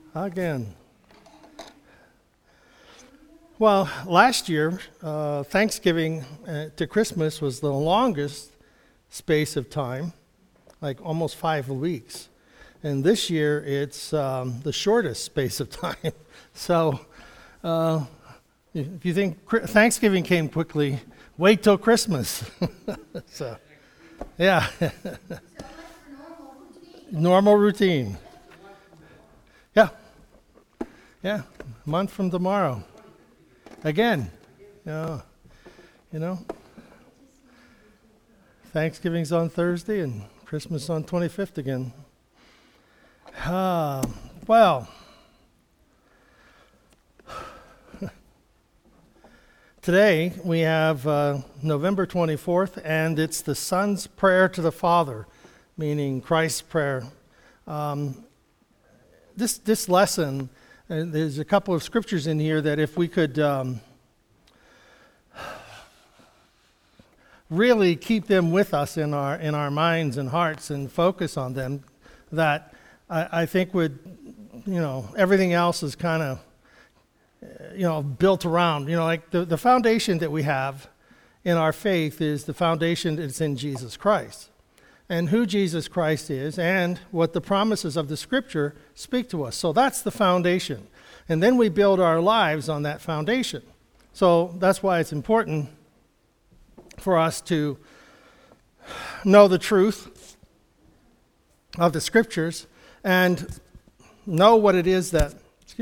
Again. Well, last year, Thanksgiving to Christmas was the longest space of time, like almost 5 weeks. And this year, it's the shortest space of time. So if you think Thanksgiving came quickly, wait till Christmas. So, yeah. Normal routine. Yeah, a month from tomorrow. Again, you know, Thanksgiving's on Thursday and Christmas on 25th again. Well, today we have November 24th, and it's the Son's Prayer to the Father, meaning Christ's prayer. This lesson, there's a couple of scriptures in here that if we could really keep them with us in our minds and hearts and focus on them, that I think would, everything else is kind of, built around. Like the foundation that we have in our faith is the foundation that's in Jesus Christ. And who Jesus Christ is, and what the promises of the Scripture speak to us. So that's the foundation. And then we build our lives on that foundation. So that's why it's important for us to know the truth of the Scriptures and know what it is that,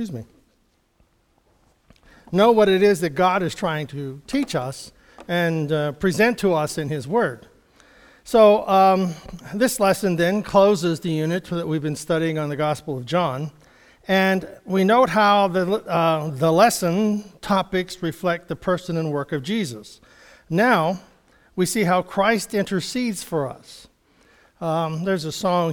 know what it is that God is trying to teach us and present to us in His Word. So this lesson then closes the unit that we've been studying on the Gospel of John, and we note how the lesson topics reflect the person and work of Jesus. Now we see how Christ intercedes for us. There's a song,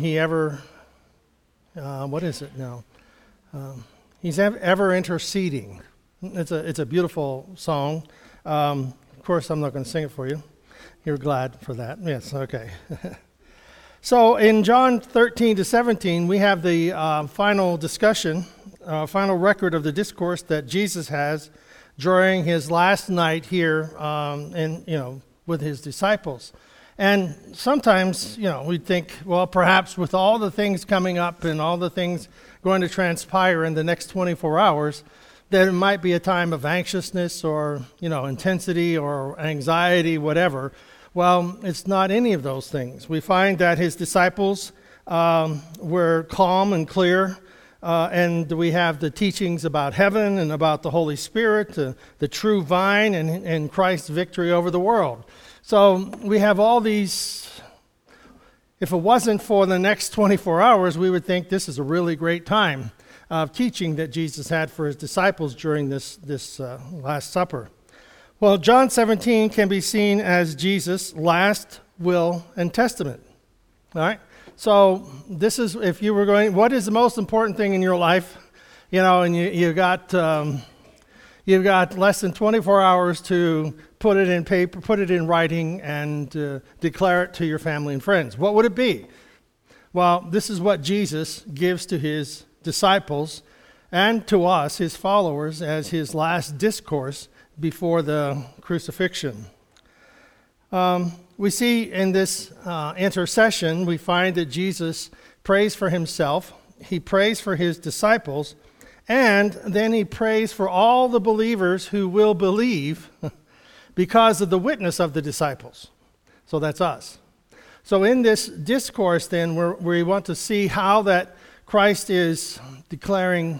what is it now? He's ever interceding. It's a beautiful song. Of course, I'm not going to sing it for you. You're glad for that? Yes, okay. So in John 13 to 17, we have the final discussion, final record of the discourse that Jesus has during his last night here with his disciples. And sometimes, we'd think, well, perhaps with all the things coming up and all the things going to transpire in the next 24 hours, that it might be a time of anxiousness or, intensity or anxiety, whatever. Well, it's not any of those things. We find that his disciples were calm and clear, and we have the teachings about heaven and about the Holy Spirit, the true vine, and Christ's victory over the world. So we have all these. If it wasn't for the next 24 hours, we would think this is a really great time of teaching that Jesus had for his disciples during this Last Supper. Well, John 17 can be seen as Jesus' last will and testament. All right? So this is, if you were going, what is the most important thing in your life? And you've got less than 24 hours to put it in paper, put it in writing, and declare it to your family and friends. What would it be? Well, this is what Jesus gives to his disciples and to us, his followers, as his last discourse before the crucifixion. We see in this intercession, we find that Jesus prays for himself, he prays for his disciples, and then he prays for all the believers who will believe because of the witness of the disciples. So that's us. So in this discourse then, we want to see how that Christ is declaring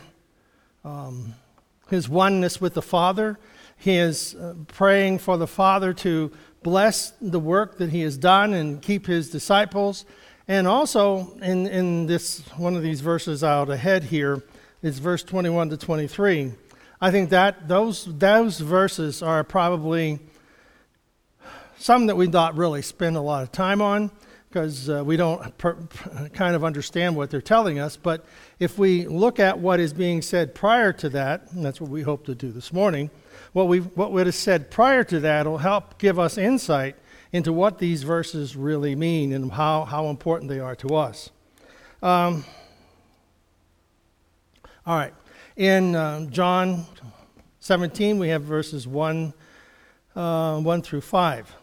his oneness with the Father. He is praying for the Father to bless the work that he has done and keep his disciples. And also in this one of these verses out ahead here is verse 21 to 23. I think that those verses are probably some that we not really spend a lot of time on, because we don't kind of understand what they're telling us. But if we look at what is being said prior to that, and that's what we hope to do this morning, what is said prior to that will help give us insight into what these verses really mean and how important they are to us. All right. In John 17, we have verses 1 through 5.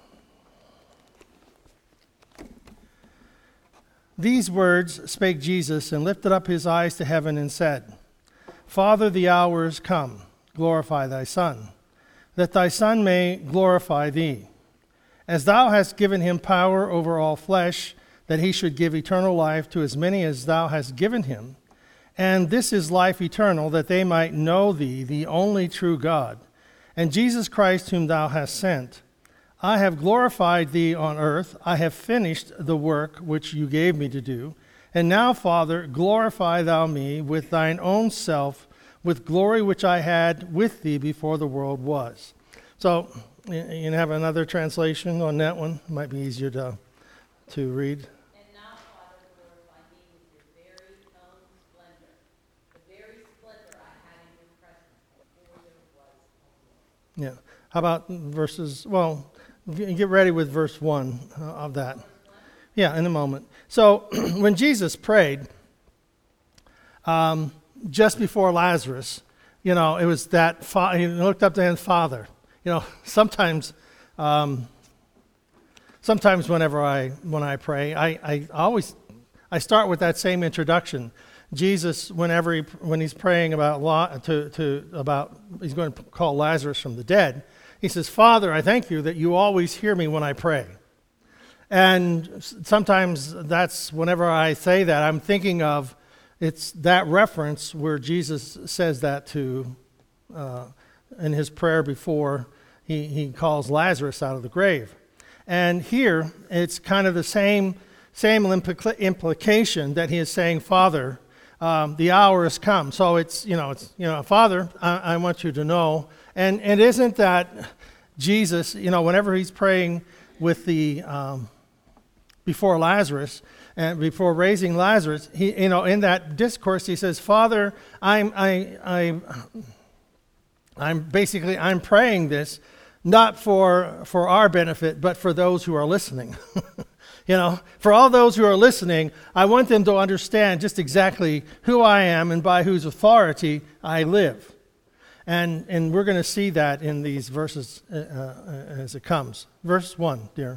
These words spake Jesus, and lifted up his eyes to heaven, and said, Father, the hour is come. Glorify thy Son, that thy Son may glorify thee, as thou hast given him power over all flesh, that he should give eternal life to as many as thou hast given him. And this is life eternal, that they might know thee, the only true God, and Jesus Christ whom thou hast sent. I have glorified thee on earth. I have finished the work which you gave me to do. And now, Father, glorify thou me with thine own self, with glory which I had with thee before the world was. So, you can have another translation on that one. It might be easier to read. And now, Father, glorify me with your very own splendor, the very splendor I had in your presence before there was a world. Yeah. How about verses, well, get ready with verse 1 of that. Yeah, in a moment. So when Jesus prayed, just before Lazarus, it was that he looked up to his Father. Sometimes whenever I pray, I start with that same introduction. Jesus, when he's praying about he's going to call Lazarus from the dead, he says, Father, I thank you that you always hear me when I pray. And sometimes that's whenever I say that, I'm thinking of it's that reference where Jesus says that to in his prayer before he calls Lazarus out of the grave. And here it's kind of the same implication that he is saying, Father, the hour has come. So it's Father, I want you to know. And it isn't that Jesus, whenever he's praying with the before Lazarus and before raising Lazarus, he, in that discourse he says, Father, I'm praying this not for our benefit, but for those who are listening. For all those who are listening, I want them to understand just exactly who I am and by whose authority I live. And we're going to see that in these verses as it comes. Verse 1, dear.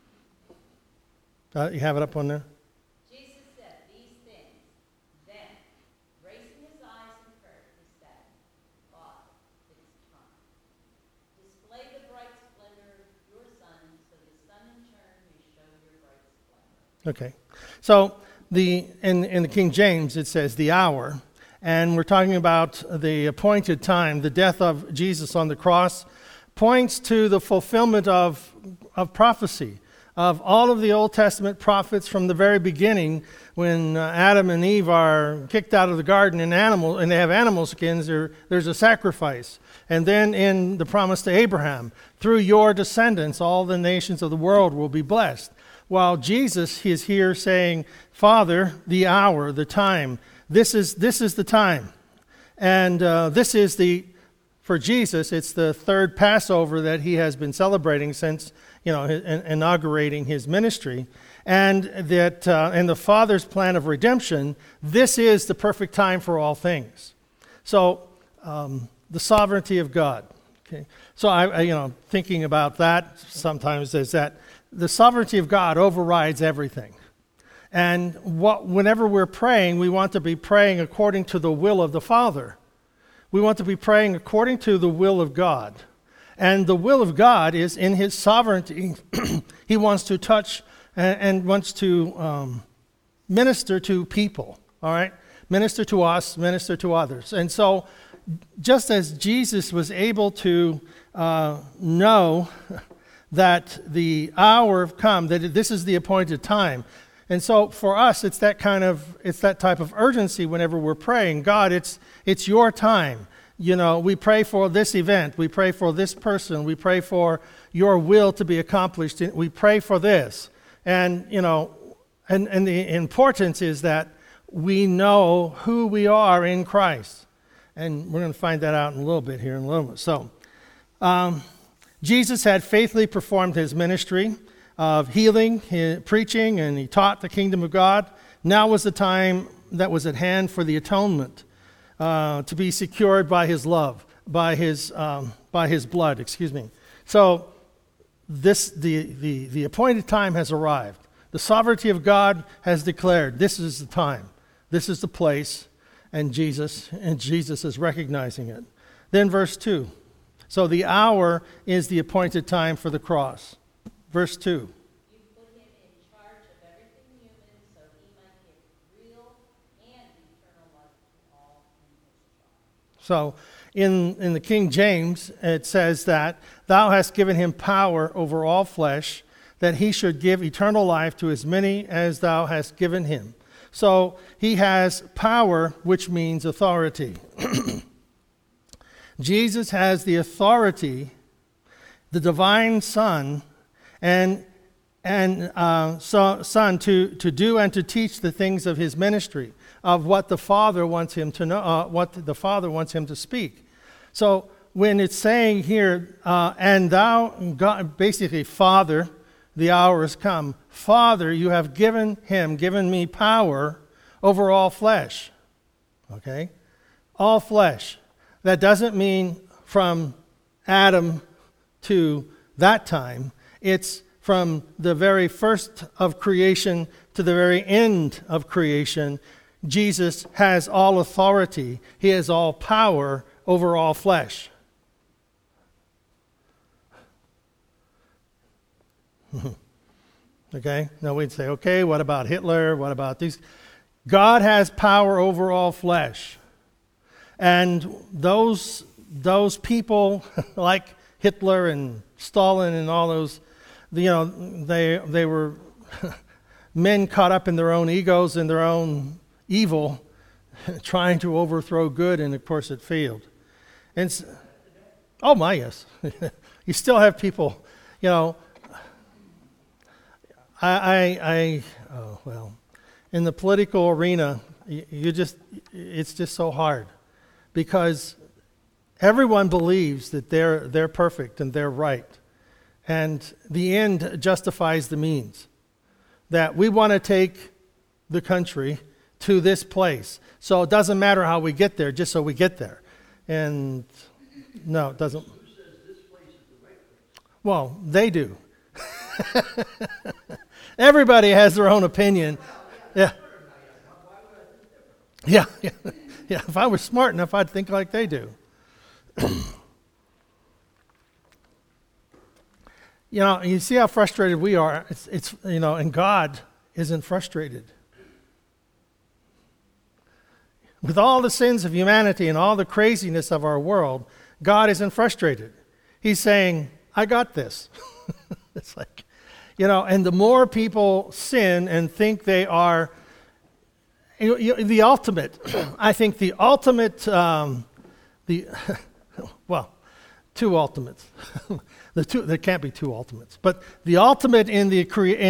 You have it up on there? Jesus said these things. Then, raising his eyes in prayer, he said, Father, it is time. Display the bright splendor of your Son, so the Son in turn may show your bright splendor. Okay. So in the King James it says the hour. And we're talking about the appointed time. The death of Jesus on the cross points to the fulfillment of prophecy, of all of the Old Testament prophets from the very beginning. When Adam and Eve are kicked out of the garden and they have animal skins, there's a sacrifice. And then in the promise to Abraham, through your descendants, all the nations of the world will be blessed. While Jesus is here saying, Father, the hour, the time, this is the time. And for Jesus, it's the third Passover that he has been celebrating since, inaugurating his ministry. And that in the Father's plan of redemption, this is the perfect time for all things. So, the sovereignty of God. Okay. So I thinking about that sometimes is that the sovereignty of God overrides everything. And whenever we're praying, we want to be praying according to the will of the Father. We want to be praying according to the will of God. And the will of God is in his sovereignty. He wants to touch and wants to minister to people, all right? Minister to us, minister to others. And so just as Jesus was able to know that the hour have come, that this is the appointed time. And so for us, it's that type of urgency whenever we're praying. God, it's your time. We pray for this event. We pray for this person. We pray for your will to be accomplished. We pray for this. And, and the importance is that we know who we are in Christ. And we're going to find that out in a little bit here in a little bit. So, Jesus had faithfully performed his ministry of healing, preaching, and he taught the kingdom of God. Now was the time that was at hand for the atonement. to be secured by his love, by his blood, excuse me. So the appointed time has arrived. The sovereignty of God has declared this is the time, this is the place, and Jesus is recognizing it. Then verse 2. So the hour is the appointed time for the cross. Verse 2. You put him in charge of everything human so he might give real and eternal life to all in his charge. So in the King James, it says that thou hast given him power over all flesh, that he should give eternal life to as many as thou hast given him. So he has power, which means authority. Jesus has the authority, the divine Son, Son to do and to teach the things of his ministry, of what the Father wants him to know, what the Father wants him to speak. So when it's saying here, and thou, God, basically, Father, the hour has come. Father, you have given me power over all flesh. Okay? All flesh. That doesn't mean from Adam to that time. It's from the very first of creation to the very end of creation. Jesus has all authority. He has all power over all flesh. Okay? Now we'd say, okay, what about Hitler? What about these? God has power over all flesh. And those people like Hitler and Stalin and all those, they were men caught up in their own egos and their own evil, trying to overthrow good, and of course it failed. And oh my, yes, you still have people, in the political arena, it's just so hard. Because everyone believes that they're perfect and they're right. And the end justifies the means. That we want to take the country to this place. So it doesn't matter how we get there, just so we get there. And no, it doesn't. Who says this place is the right place? Well, they do. Everybody has their own opinion. Yeah. Yeah. Yeah, if I was smart enough, I'd think like they do. You see how frustrated we are. It's and God isn't frustrated. With all the sins of humanity and all the craziness of our world, God isn't frustrated. He's saying, I got this. It's like, and the more people sin and think they are the ultimate, I think the ultimate, two ultimates. There can't be two ultimates, but the ultimate in the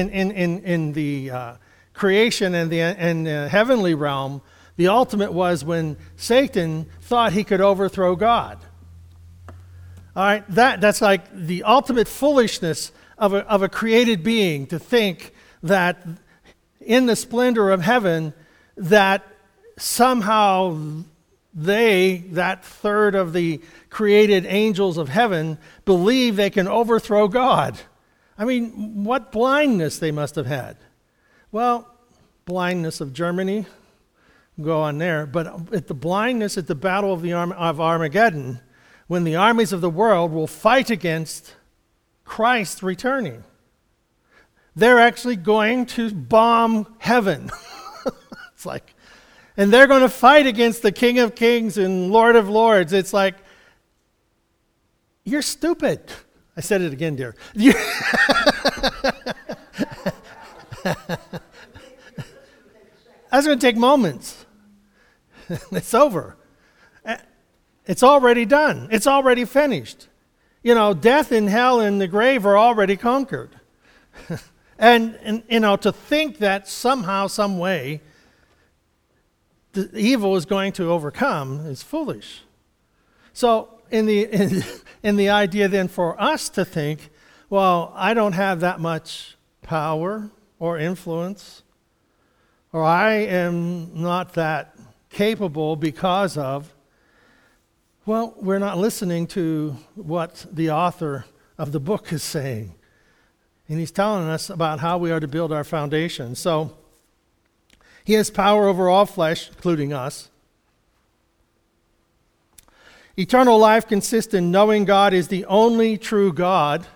creation and the heavenly realm, the ultimate was when Satan thought he could overthrow God. All right, that's like the ultimate foolishness of a created being, to think that in the splendor of heaven, that somehow that third of the created angels of heaven, believe they can overthrow God. I mean, what blindness they must have had. Well, blindness of Germany, go on there. But at the blindness at the battle of Armageddon, when the armies of the world will fight against Christ returning, they're actually going to bomb heaven. It's like, and they're going to fight against the King of Kings and Lord of Lords. It's like, you're stupid. I said it again, dear. That's going to take moments. It's over. It's already done. It's already finished. Death and hell and the grave are already conquered. And to think that somehow, some way, the evil is going to overcome is foolish. So in the idea then for us to think, well, I don't have that much power or influence, or I am not that capable because of, well, we're not listening to what the author of the book is saying. And he's telling us about how we are to build our foundation. So he has power over all flesh, including us. Eternal life consists in knowing God is the only true God.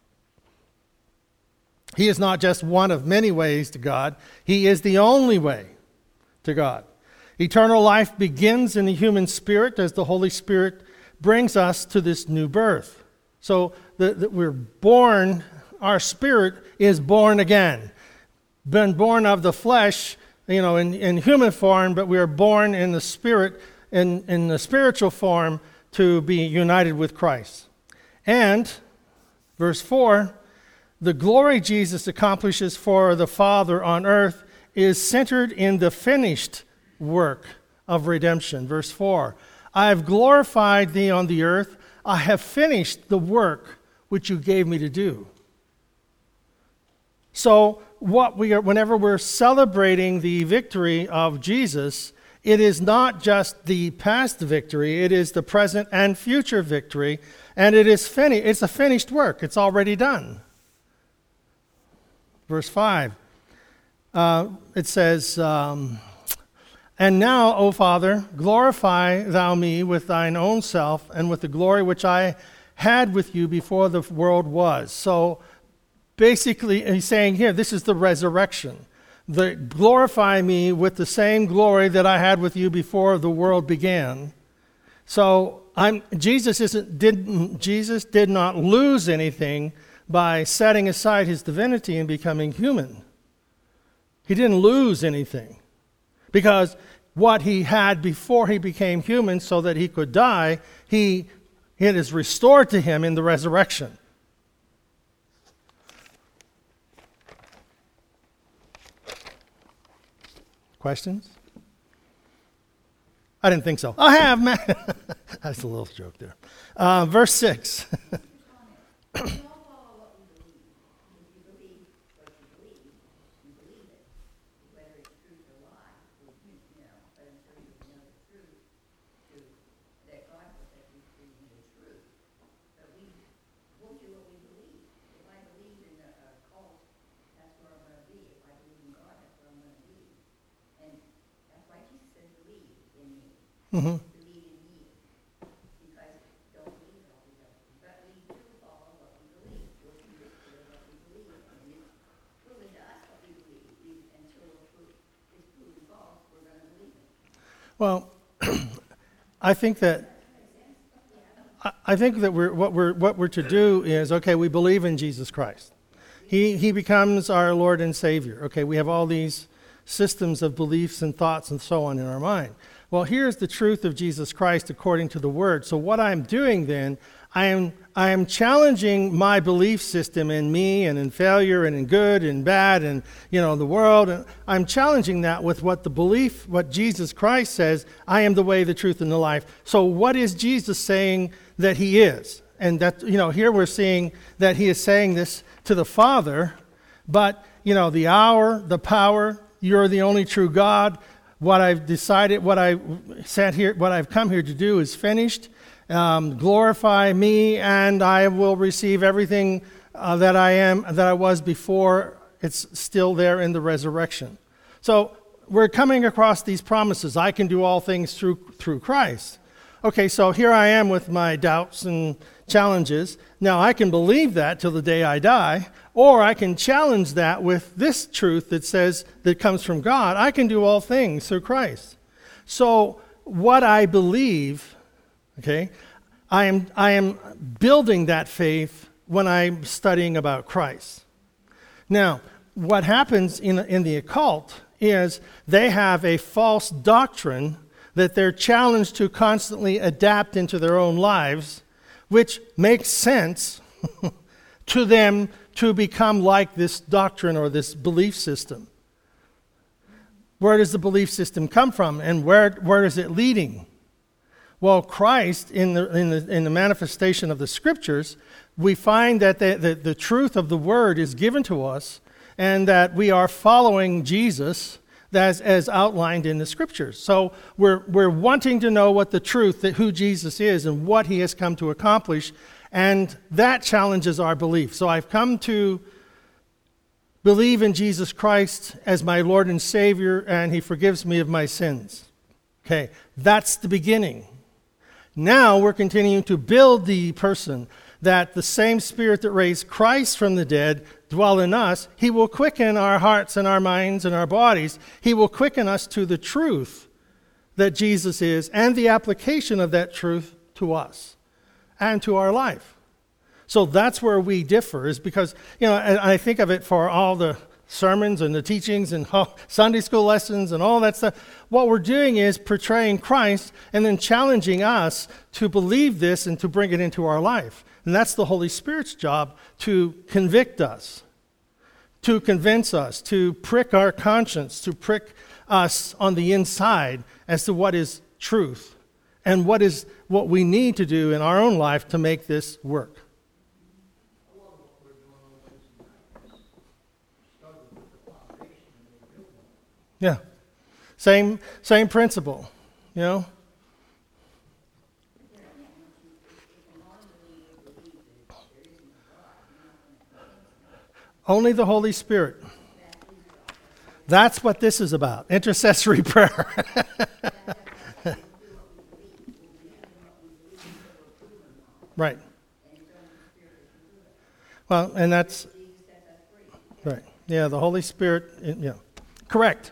He is not just one of many ways to God. He is the only way to God. Eternal life begins in the human spirit as the Holy Spirit brings us to this new birth. So we're born, our spirit is born again. Been born of the flesh, in human form, but we are born in the spirit, in the spiritual form, to be united with Christ. And, verse 4, the glory Jesus accomplishes for the Father on earth is centered in the finished work of redemption. Verse 4, I have glorified thee on the earth. I have finished the work which you gave me to do. So, whenever we're celebrating the victory of Jesus, it is not just the past victory, it is the present and future victory, and it's a finished work. It's already done. Verse 5, it says, and now, O Father, glorify thou me with thine own self and with the glory which I had with you before the world was. So basically, he's saying here, this is the resurrection. Glorify me with the same glory that I had with you before the world began. So Jesus did not lose anything by setting aside his divinity and becoming human. He didn't lose anything because what he had before he became human so that he could die, it is restored to him in the resurrection. Questions? I didn't think so. I have, man. That's a little joke there. Verse 6. Mm-hmm. Believe in me. Because don't believe what we don't believe. But we do follow what we believe. We're convicted of what we believe. And it's proven to us what we believe. Until it's proven false, we're going to believe it. Well, I think that what we're to do is, okay, we believe in Jesus Christ. He becomes our Lord and Savior. Okay, we have all these systems of beliefs and thoughts and so on in our mind. Well, here's the truth of Jesus Christ according to the Word. So what I'm doing then, I am challenging my belief system in me and in failure and in good and bad and, the world. And I'm challenging that with what Jesus Christ says, I am the way, the truth, and the life. So what is Jesus saying that he is? And that, here we're seeing that he is saying this to the Father, but, the hour, the power, you're the only true God. What I've decided, what I've come here to do is finished. Glorify me, and I will receive everything that I was before. It's still there in the resurrection. So we're coming across these promises. I can do all things through Christ. Okay, so here I am with my doubts and challenges. Now I can believe that till the day I die, or I can challenge that with this truth that comes from God. I can do all things through Christ. So what I believe, okay, I am building that faith when I'm studying about Christ. Now, what happens in the occult is they have a false doctrine that they're challenged to constantly adapt into their own lives, which makes sense to them to become like this doctrine or this belief system. Where does the belief system come from, and where is it leading? Well, Christ, in the manifestation of the Scriptures, we find that the truth of the Word is given to us, and that we are following Jesus, as outlined in the Scriptures. So we're wanting to know what the truth, that who Jesus is and what he has come to accomplish, and that challenges our belief. So I've come to believe in Jesus Christ as my Lord and Savior, and he forgives me of my sins. Okay, that's the beginning. Now we're continuing to build the person that the same Spirit that raised Christ from the dead dwell in us. He will quicken our hearts and our minds and our bodies. He will quicken us to the truth that Jesus is and the application of that truth to us and to our life. So that's where we differ, is because, and I think of it for all the sermons and the teachings and Sunday school lessons and all that stuff. What we're doing is portraying Christ and then challenging us to believe this and to bring it into our life. And that's the Holy Spirit's job, to convict us, to convince us, to prick our conscience, to prick us on the inside as to what is truth and what we need to do in our own life to make this work. Yeah, same principle, Only the Holy Spirit. That's what this is about, intercessory prayer. Right. Well, and that's right. Yeah, the Holy Spirit, yeah. Correct.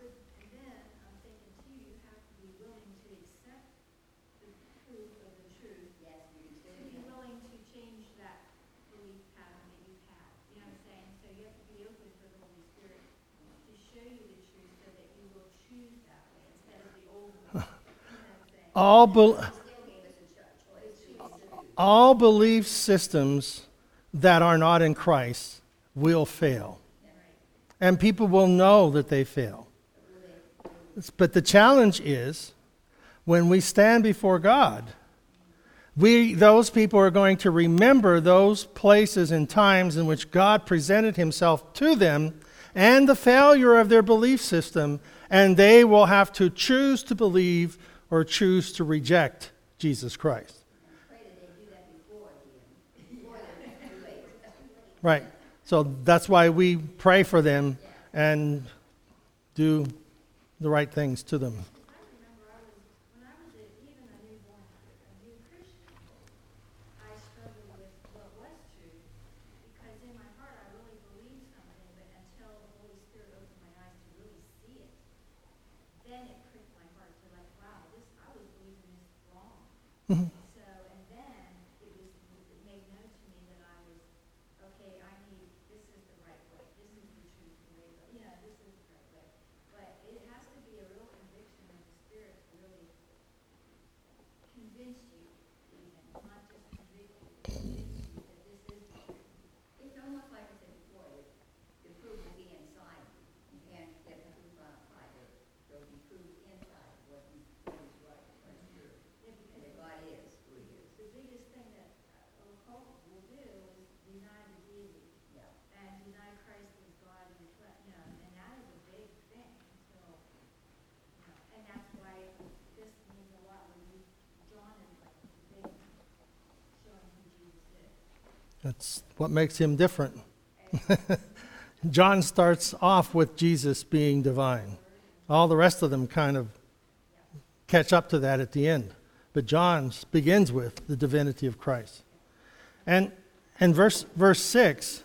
All belief systems that are not in Christ will fail. And people will know that they fail. But the challenge is, when we stand before God, those people are going to remember those places and times in which God presented himself to them and the failure of their belief system, and they will have to choose to believe or choose to reject Jesus Christ. Right. So that's why we pray for them and do the right things to them. Mm-hmm. So, and then it made known to me that I was, okay, this is the right way, this is the truth, this is the right way. But it has to be a real conviction of the Spirit to really convince you, even, not just convict you, convince you that this is the truth. It's almost like I said before, the proof will be inside you. You can't get the proof outside. There'll be proof inside what is right. God is who he is. The biggest thing that a cult will do is deny the deity. Yeah. And deny Christ as God in the flesh, and that is a big thing. So, and that's why this means a lot when John is like a big showing who Jesus is. That's what makes him different. John starts off with Jesus being divine. All the rest of them kind of catch up to that at the end. But John begins with the divinity of Christ. And verse 6,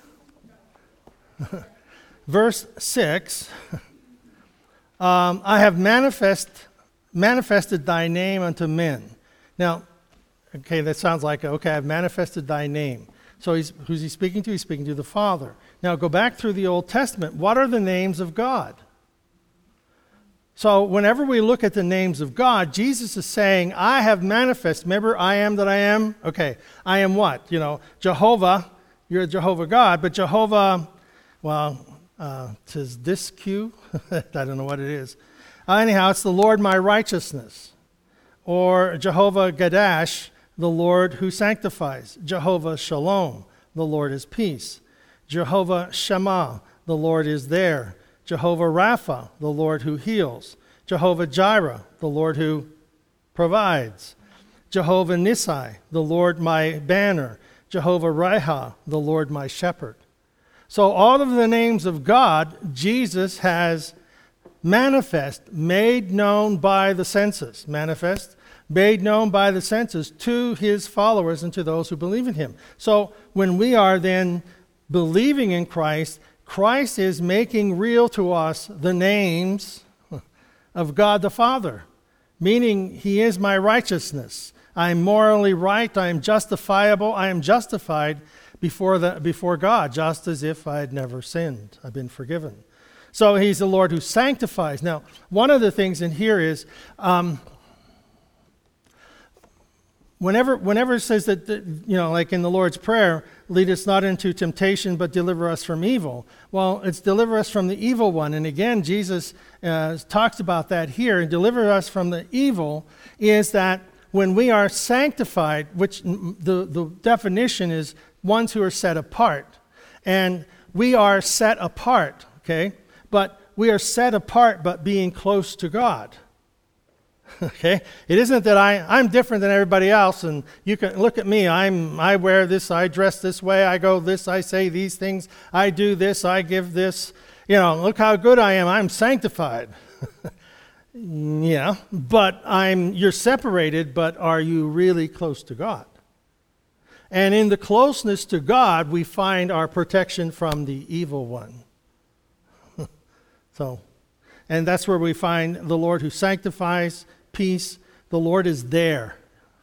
I have manifested thy name unto men. Now, okay, that sounds like, okay, I've manifested thy name. So who's he speaking to? He's speaking to the Father. Now go back through the Old Testament. What are the names of God? So whenever we look at the names of God, Jesus is saying, I have manifested. Remember, I am that I am? Okay, I am what? Jehovah, you're Jehovah God, but Jehovah, well, tis this Q? I don't know what it is. Anyhow, it's the Lord my righteousness. Or Jehovah Gadash, the Lord who sanctifies. Jehovah Shalom, the Lord is peace. Jehovah Shammah, the Lord is there. Jehovah Rapha, the Lord who heals. Jehovah Jireh, the Lord who provides. Jehovah Nissi, the Lord my banner. Jehovah Raha, the Lord my shepherd. So all of the names of God, Jesus has made known by the senses to his followers and to those who believe in him. So when we are then believing in Christ, Christ is making real to us the names of God the Father, meaning he is my righteousness. I am morally right. I am justifiable. I am justified before God, just as if I had never sinned. I've been forgiven. So he's the Lord who sanctifies. Now, one of the things in here is, whenever it says that, like in the Lord's Prayer, lead us not into temptation, but deliver us from evil. Well, it's deliver us from the evil one. And again, Jesus talks about that here. And deliver us from the evil is that when we are sanctified, which the definition is ones who are set apart. And we are set apart, okay? But we are set apart but being close to God. Okay? It isn't that I'm different than everybody else, and you can look at me. I wear this, I dress this way, I go this, I say these things, I do this, I give this. Look how good I am. I'm sanctified. Yeah, but you're separated, but are you really close to God? And in the closeness to God, we find our protection from the evil one. And that's where we find the Lord who sanctifies, peace. The Lord is there.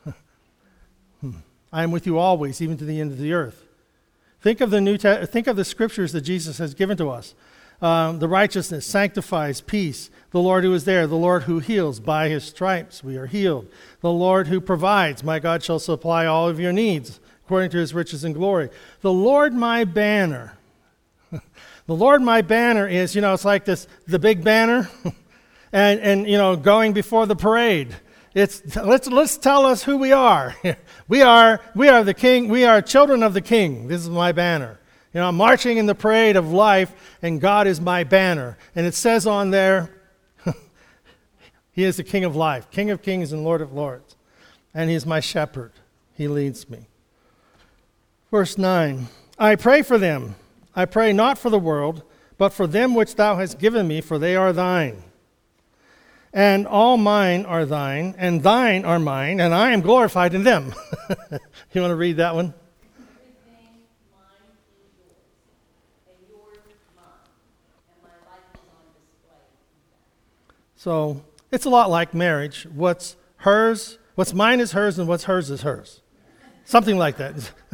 I am with you always, even to the end of the earth. Think of the scriptures that Jesus has given to us. The righteousness sanctifies, peace. The Lord who is there, the Lord who heals. By his stripes we are healed. The Lord who provides. My God shall supply all of your needs according to his riches and glory. The Lord my banner. The Lord my banner is, it's like the big banner and going before the parade. Let's tell us who we are. We are the king. We are children of the king. This is my banner. I'm marching in the parade of life, and God is my banner. And it says on there, he is the King of life, King of kings and Lord of lords. And he is my shepherd. He leads me. Verse 9, I pray for them. I pray not for the world, but for them which thou hast given me, for they are thine. And all mine are thine, and thine are mine, and I am glorified in them. You want to read that one? Everything mine is yours, and yours mine, and my life is on display. So it's a lot like marriage. What's mine is hers, and what's hers is hers. Something like that.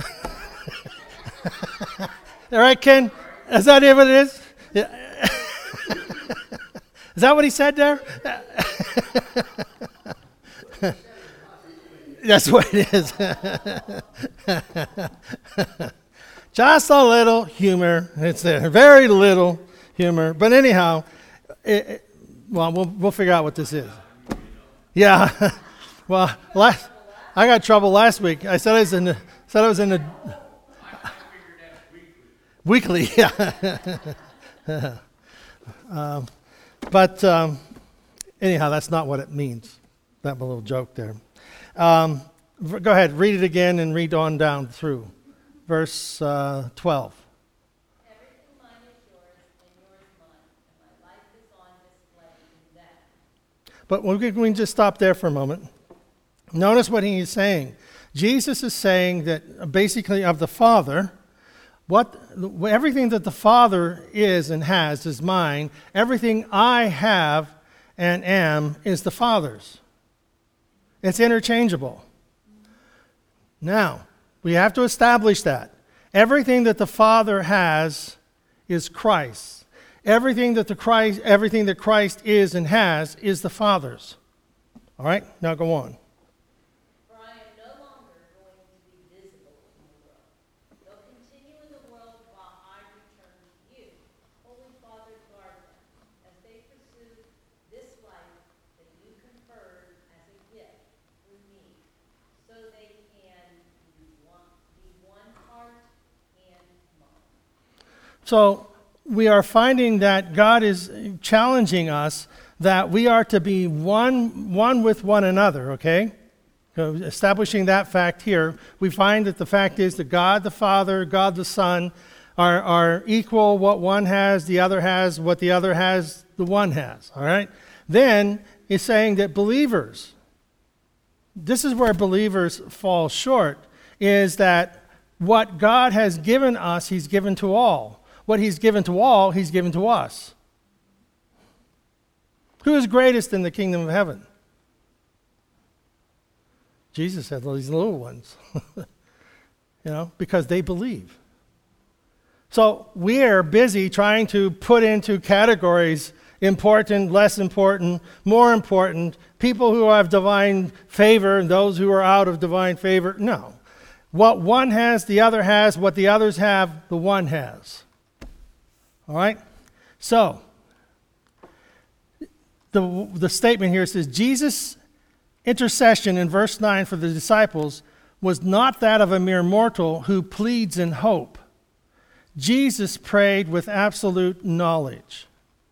All right, Ken? Is that what it is? Yeah. Is that what he said there? That's what it is. Just a little humor. It's there. Very little humor. But anyhow, we'll figure out what this is. Yeah. Well, I got trouble last week. I said I was in the weekly. Yeah. But anyhow, that's not what it means. That little joke there. Go ahead, read it again and read on down through. Verse 12. Everything mine is yours, and yours mine, and my life is on display in that. But we can just stop there for a moment. Notice what he is saying. Jesus is saying that basically of the Father, everything that the Father is and has is mine. Everything I have and am is the Father's. It's interchangeable. Now, we have to establish that. Everything that the Father has is Christ's. Everything that Christ is and has is the Father's. All right? Now go on. For I am no longer going to be visible in the world. Though continue in the world while I return to you. Holy Father, guard them, as they pursue this life that you conferred as a gift through me, so they can be one heart and mind. So we are finding that God is challenging us that we are to be one with one another, okay? So establishing that fact here, we find that the fact is that God the Father, God the Son are equal. What one has, the other has. What the other has, the one has, all right? Then he's saying that believers, this is where believers fall short, is that what God has given us, he's given to all. What he's given to all, he's given to us. Who is greatest in the kingdom of heaven? Jesus said, well, these little ones, because they believe. So we're busy trying to put into categories important, less important, more important, people who have divine favor and those who are out of divine favor. No. What one has, the other has. What the others have, the one has. All right? So, the statement here says, Jesus' intercession in verse 9 for the disciples was not that of a mere mortal who pleads in hope. Jesus prayed with absolute knowledge.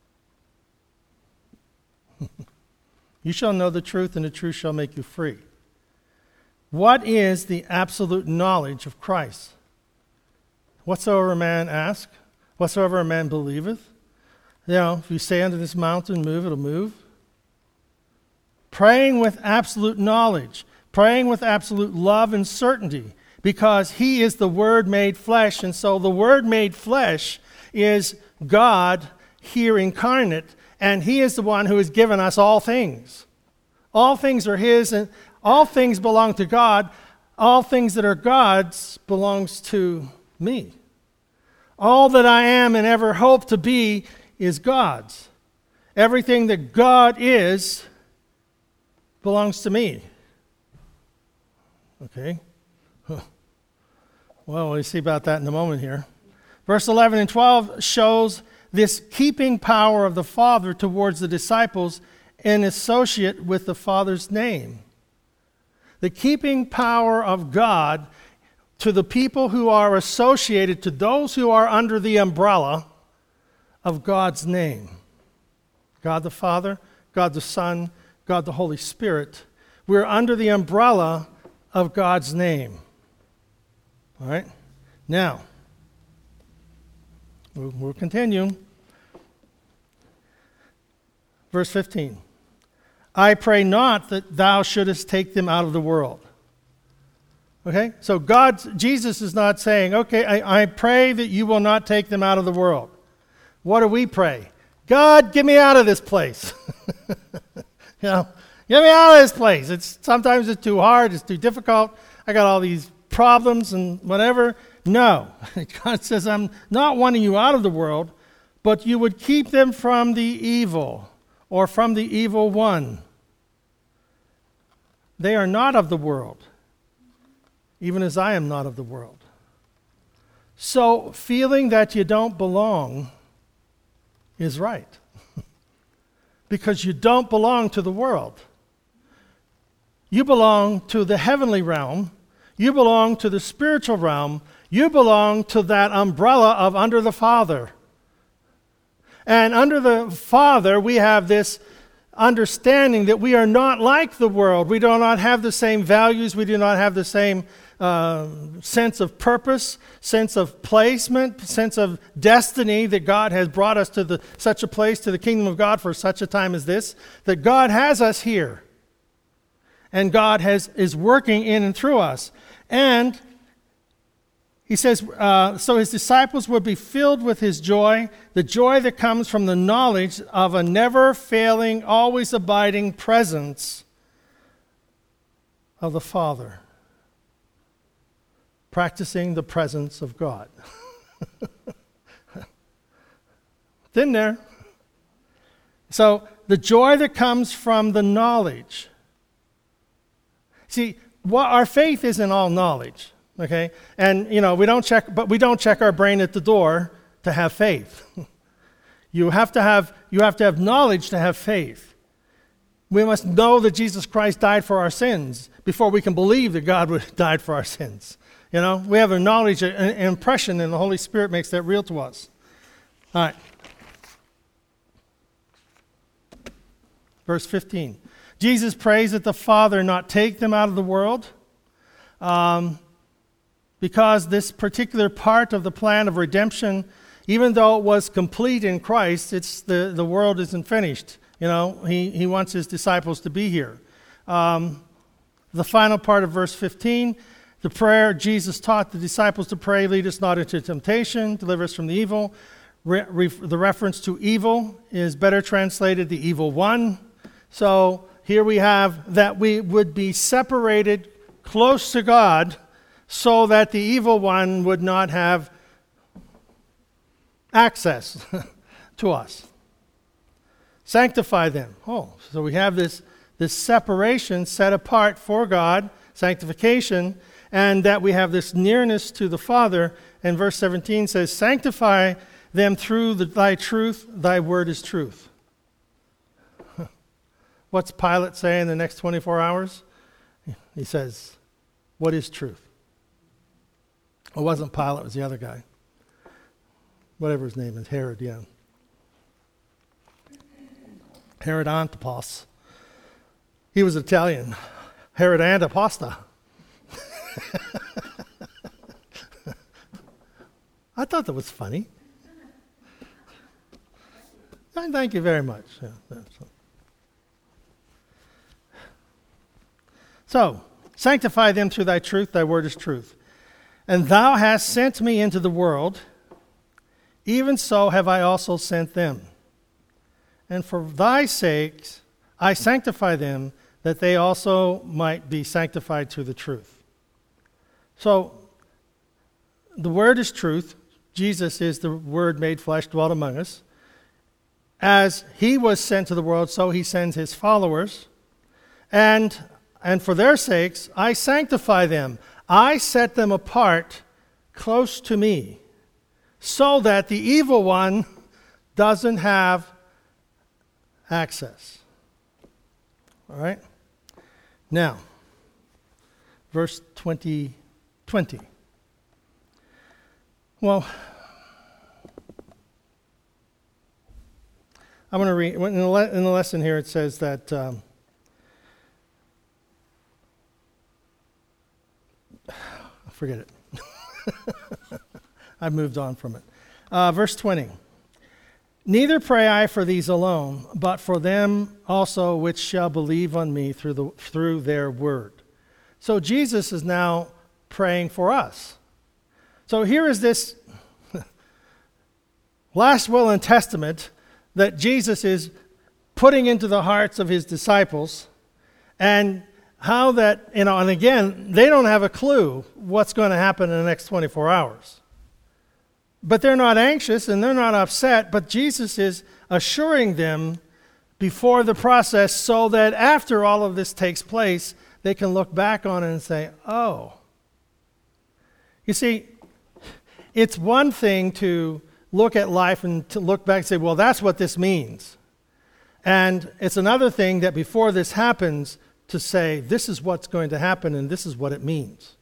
You shall know the truth, and the truth shall make you free. What is the absolute knowledge of Christ? Whatsoever a man ask, whatsoever a man believeth. If you say unto this mountain, move, it'll move. Praying with absolute knowledge, praying with absolute love and certainty, because he is the Word made flesh. And so the Word made flesh is God here incarnate, and he is the one who has given us all things. All things are his, and all things belong to God. All things that are God's belongs to me. All that I am and ever hope to be is God's. Everything that God is belongs to me. Okay? Well, we'll see about that in a moment here. Verse 11 and 12 shows this keeping power of the Father towards the disciples in associate with the Father's name. The keeping power of God to the people who are associated, to those who are under the umbrella of God's name. God the Father, God the Son, God the Holy Spirit. We're under the umbrella of God's name. All right? Now, we'll continue. Verse 15. I pray not that thou shouldest take them out of the world. Okay? So Jesus is not saying, okay, I pray that you will not take them out of the world. What do we pray? God, get me out of this place. Get me out of this place. Sometimes it's too hard, it's too difficult. I got all these problems and whatever. No. God says, I'm not wanting you out of the world, but you would keep them from the evil, or from the evil one. They are not of the world, even as I am not of the world. So feeling that you don't belong is right. Because you don't belong to the world. You belong to the heavenly realm. You belong to the spiritual realm. You belong to that umbrella of under the Father. And under the Father, we have this understanding that we are not like the world. We do not have the same values. We do not have the same sense of purpose, sense of placement, sense of destiny that God has brought us to such a place, to the kingdom of God for such a time as this, that God has us here. And God is working in and through us. And he says, so his disciples would be filled with his joy, the joy that comes from the knowledge of a never-failing, always abiding presence of the Father. Practicing the presence of God. It's in there. So the joy that comes from the knowledge. See, our faith isn't all knowledge. Okay, and we don't check our brain at the door to have faith. You have to have knowledge to have faith. We must know that Jesus Christ died for our sins before we can believe that God died for our sins. We have a knowledge, an impression, and the Holy Spirit makes that real to us. All right. Verse 15. Jesus prays that the Father not take them out of the world, because this particular part of the plan of redemption, even though it was complete in Christ, the world isn't finished. You know, he wants his disciples to be here. The final part of verse 15, the prayer Jesus taught the disciples to pray, lead us not into temptation, deliver us from the evil. The reference to evil is better translated the evil one. So here we have that we would be separated close to God so that the evil one would not have access to us. Sanctify them. Oh, so we have this separation set apart for God, sanctification, and that we have this nearness to the Father. And verse 17 says, sanctify them through thy truth, thy word is truth. What's Pilate saying in the next 24 hours? He says, what is truth? It wasn't Pilate, it was the other guy. Whatever his name is, Herod, yeah. Herod Antipas. He was Italian. Herod Antipasta. I thought that was funny. Thank you very much. Yeah, so, sanctify them through thy truth, thy word is truth. And thou hast sent me into the world, even so have I also sent them. And for thy sakes I sanctify them, that they also might be sanctified through the truth. So, the word is truth. Jesus is the word made flesh, dwelt among us. As he was sent to the world, so he sends his followers. And for their sakes, I sanctify them. I set them apart close to me, so that the evil one doesn't have access. All right? Now, verse 20. Well, I'm going to read, in the lesson here it says that forget it. I've moved on from it. Verse 20. Neither pray I for these alone, but for them also which shall believe on me through their word. So Jesus is now praying for us. So here is this last will and testament that Jesus is putting into the hearts of his disciples, and how that, and again, they don't have a clue what's going to happen in the next 24 hours. But they're not anxious and they're not upset, but Jesus is assuring them before the process so that after all of this takes place, they can look back on it and say, oh. You see, it's one thing to look at life and to look back and say, well, that's what this means. And it's another thing that before this happens, to say, this is what's going to happen and this is what it means.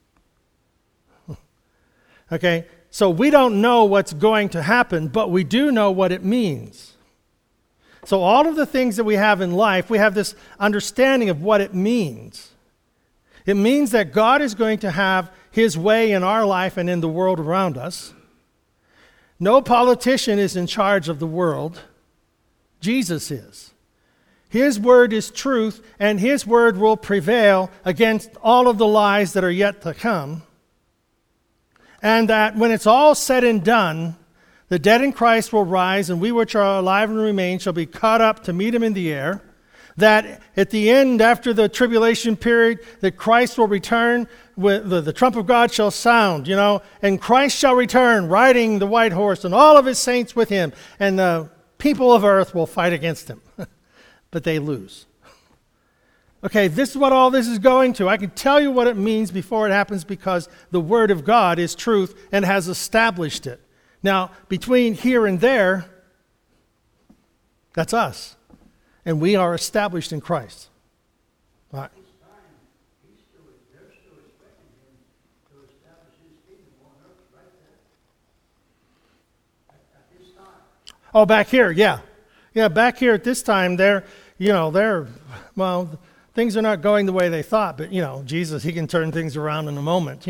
Okay? So we don't know what's going to happen, but we do know what it means. So all of the things that we have in life, we have this understanding of what it means. It means that God is going to have his way in our life and in the world around us. No politician is in charge of the world. Jesus is. His word is truth, and his word will prevail against all of the lies that are yet to come. And that when it's all said and done, the dead in Christ will rise, and we which are alive and remain shall be caught up to meet him in the air. That at the end, after the tribulation period, that Christ will return, with the trump of God shall sound, and Christ shall return riding the white horse, and all of his saints with him, and the people of earth will fight against him. But they lose. Okay, this is what all this is going to. I can tell you what it means before it happens because the Word of God is truth and has established it. Now, between here and there, that's us. And we are established in Christ. All right. This time, they're still expecting him to establish his kingdom on earth right there. At this time. Oh, back here, yeah. Yeah, back here at this time, well, things are not going the way they thought, but, Jesus, he can turn things around in a moment,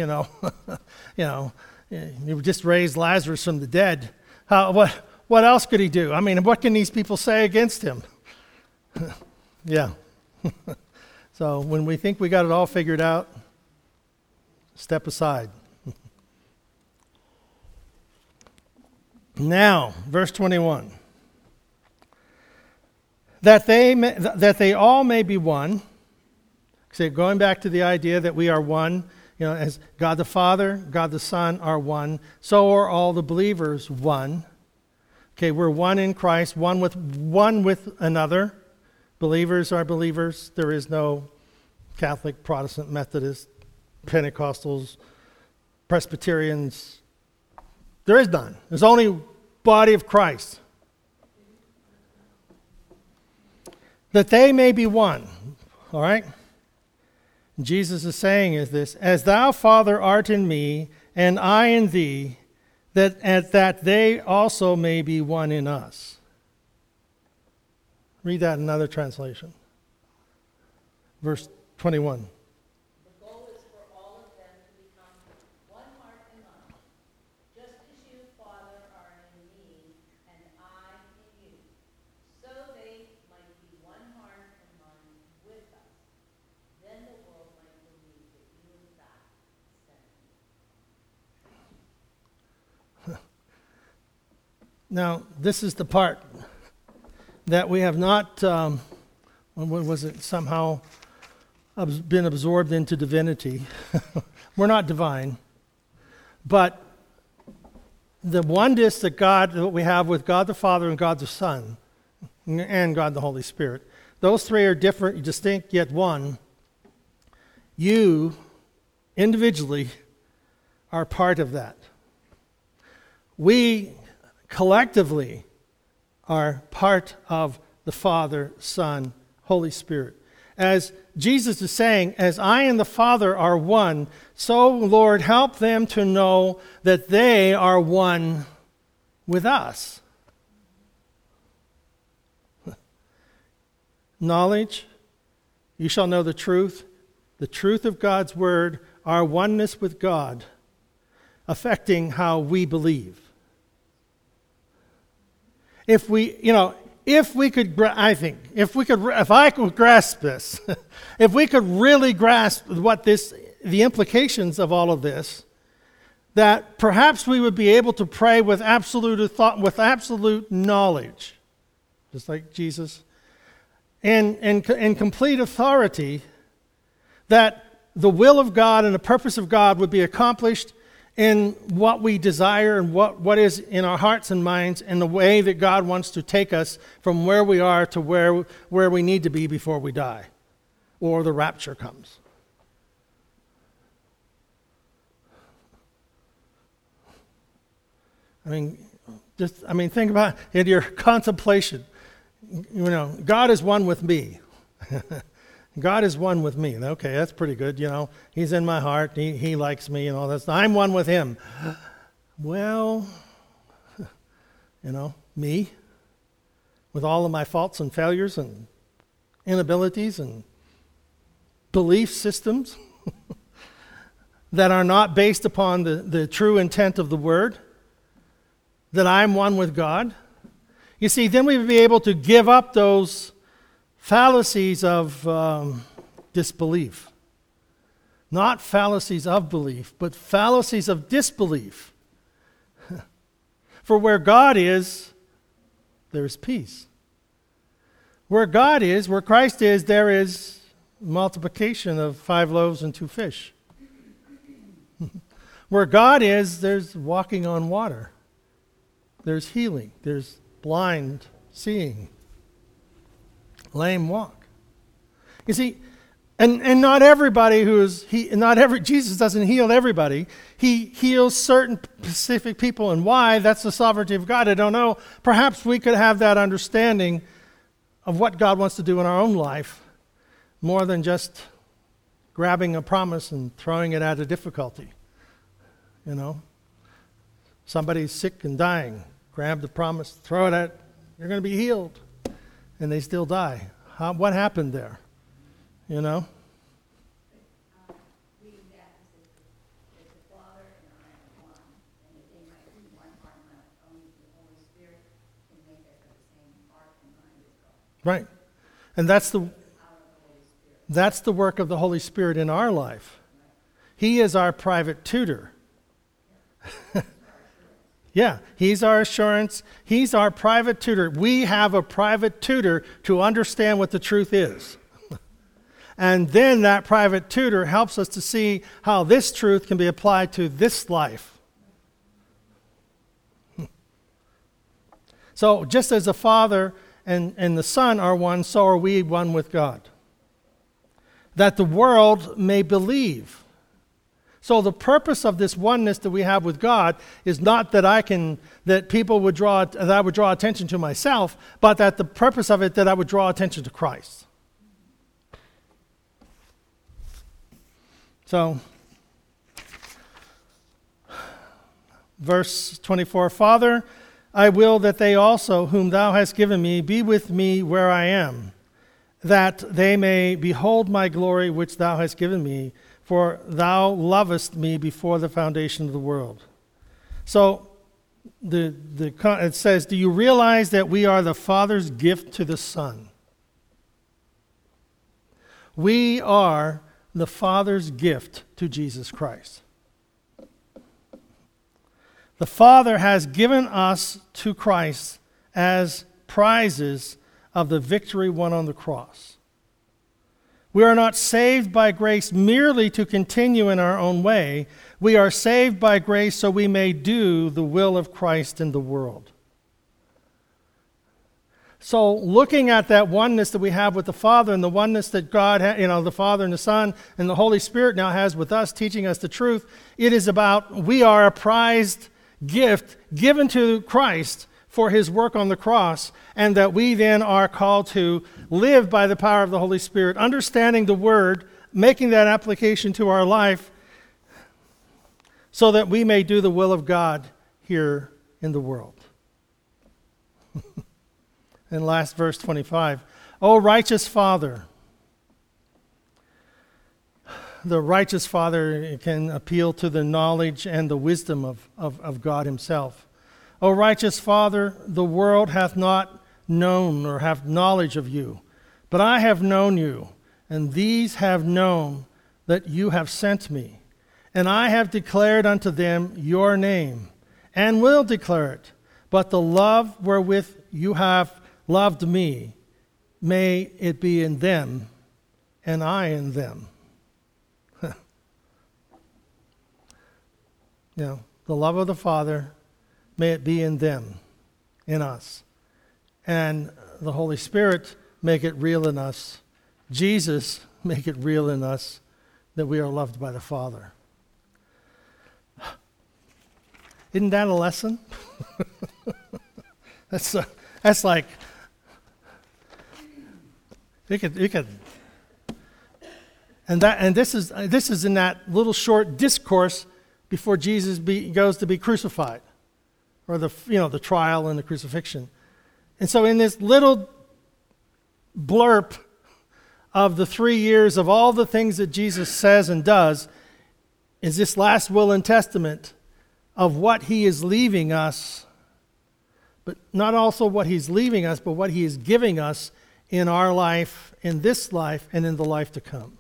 He just raised Lazarus from the dead. What else could he do? I mean, what can these people say against him? Yeah. So when we think we got it all figured out, step aside. Now, verse 21. That they all may be one. So going back to the idea that we are one, as God the Father, God the Son are one, so are all the believers one. Okay, we're one in Christ, one with another. Believers are believers. There is no Catholic, Protestant, Methodist, Pentecostals, Presbyterians. There is none. There's only body of Christ. That they may be one. All right? Jesus is saying is this, as thou, Father, art in me, and I in thee, that they also may be one in us. Read that in another translation. Verse 21. The goal is for all of them to become one heart and mind, just as you, Father, are in me, and I in you, so they might be one heart and mind with us. Then the world might believe that you, in fact, sent me. Now, this is the part that we have not, somehow been absorbed into divinity. We're not divine. But the oneness that we have with God the Father and God the Son and God the Holy Spirit, those three are different, distinct, yet one. You, individually, are part of that. We, collectively, are part of the Father, Son, Holy Spirit. As Jesus is saying, as I and the Father are one, so, Lord, help them to know that they are one with us. Knowledge, you shall know the truth of God's word, our oneness with God, affecting how we believe. If I could grasp this, if we could really grasp the implications of all of this, that perhaps we would be able to pray with absolute thought, with absolute knowledge, just like Jesus, and complete authority, that the will of God and the purpose of God would be accomplished in what we desire and what is in our hearts and minds, and the way that God wants to take us from where we are to where we need to be before we die or the rapture comes. Think about it in your contemplation. God is one with me. God is one with me. Okay, that's pretty good. He's in my heart. He likes me and all that. I'm one with him. Well, me, with all of my faults and failures and inabilities and belief systems that are not based upon the true intent of the Word, that I'm one with God. You see, then we would be able to give up those fallacies of disbelief. Not fallacies of belief, but fallacies of disbelief. For where God is, there is peace. Where God is, where Christ is, there is multiplication of 5 loaves and 2 fish. Where God is, there's walking on water. There's healing. There's blind seeing. Lame walk. You see, and not everybody Jesus doesn't heal everybody. He heals certain specific people, and why? That's the sovereignty of God. I don't know. Perhaps we could have that understanding of what God wants to do in our own life, more than just grabbing a promise and throwing it at a difficulty. Somebody's sick and dying. grab the promise, throw it at, you're going to be healed. And they still die. What happened there? You know? Reading that, it says that the Father and I are one, and that they might be one heart and mind. Only the Holy Spirit can make us of the same heart and mind as God. Right. And that's the Power of the Holy Spirit. That's the work of the Holy Spirit in our life. He is our private tutor. Yeah, he's our assurance. He's our private tutor. We have a private tutor to understand what the truth is. And then that private tutor helps us to see how this truth can be applied to this life. So just as the Father and the Son are one, so are we one with God. That the world may believe. So the purpose of this oneness that we have with God is not that I would draw attention to myself, but that the purpose of it that I would draw attention to Christ. So, verse 24, Father, I will that they also, whom thou hast given me, be with me where I am, that they may behold my glory which thou hast given me, for thou lovest me before the foundation of the world. So it says, do you realize that we are the Father's gift to the Son? We are the Father's gift to Jesus Christ. The Father has given us to Christ as prizes of the victory won on the cross. We are not saved by grace merely to continue in our own way. We are saved by grace so we may do the will of Christ in the world. So looking at that oneness that we have with the Father and the oneness that God, the Father and the Son and the Holy Spirit now has with us, teaching us the truth, it is about we are a prized gift given to Christ for his work on the cross, and that we then are called to live by the power of the Holy Spirit, understanding the Word, making that application to our life, so that we may do the will of God here in the world. And last verse 25, O righteous Father. The righteous Father can appeal to the knowledge and the wisdom of God himself. O righteous Father, the world hath not known or have knowledge of you, but I have known you, and these have known that you have sent me. And I have declared unto them your name, and will declare it. But the love wherewith you have loved me, may it be in them, and I in them. The love of the Father, may it be in them, in us. And the Holy Spirit, make it real in us. Jesus, make it real in us that we are loved by the Father. Isn't that a lesson? That's like, we could, and this is in that little short discourse before Jesus goes to be crucified, or the trial and the crucifixion. And so in this little blurb of the 3 years of all the things that Jesus says and does is this last will and testament of what he is leaving us, but not also what he's leaving us, but what he is giving us in our life, in this life, and in the life to come.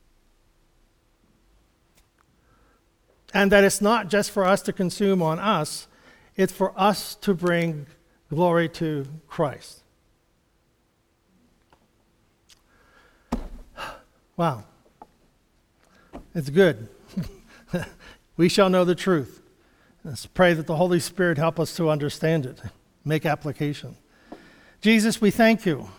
And that it's not just for us to consume on us, it's for us to bring glory to Christ. Wow. It's good. We shall know the truth. Let's pray that the Holy Spirit help us to understand it, make application. Jesus, we thank you.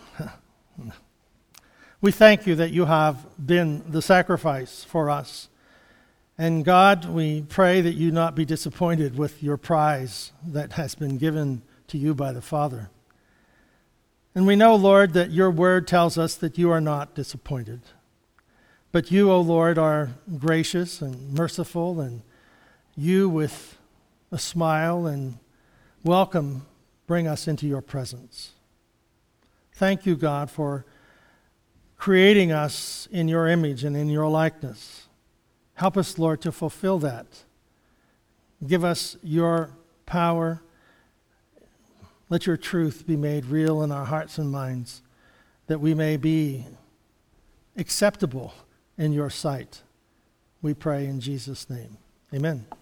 We thank you that you have been the sacrifice for us. And God, we pray that you not be disappointed with your prize that has been given to you by the Father. And we know, Lord, that your word tells us that you are not disappointed. But you, O Lord, are gracious and merciful, and you with a smile and welcome, bring us into your presence. Thank you, God, for creating us in your image and in your likeness. Help us, Lord, to fulfill that. Give us your power. Let your truth be made real in our hearts and minds, that we may be acceptable in your sight. We pray in Jesus' name. Amen.